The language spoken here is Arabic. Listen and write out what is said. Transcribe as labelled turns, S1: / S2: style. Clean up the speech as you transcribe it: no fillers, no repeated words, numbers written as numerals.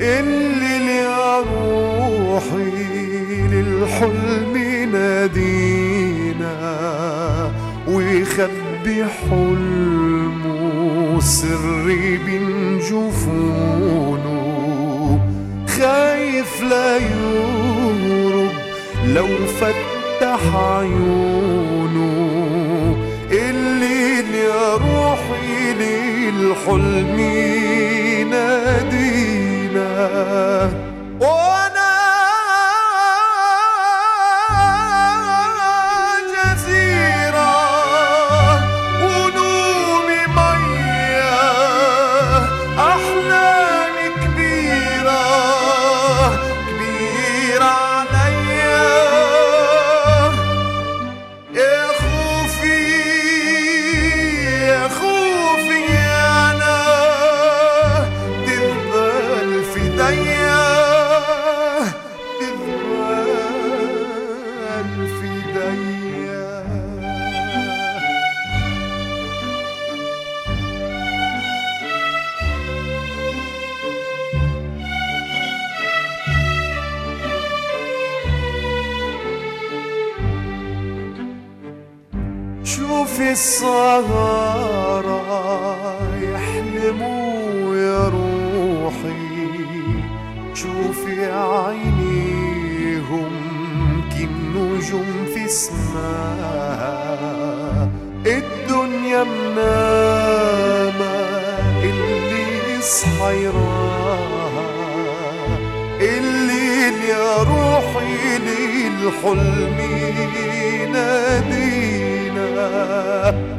S1: الليل يا روحي للحلم نادينا ويخبي حلمه سري بين جفونه، خايف لا يهرب لو فتح عيونه. الليل يا روحي للحلم نادينا وانا جزيرة ونومي مية أحلامي كبيرة كبيرة عليا. يا خوفي يا خوفي أنا تذبل في ديا تذبل في ديا. شوفي السهرة يحلموا يا روحي، شوفي عينيهم كالنجوم في السماء. الدنيا منامة اللي يصحى يراها. الليل يا روحي للحلم نادينا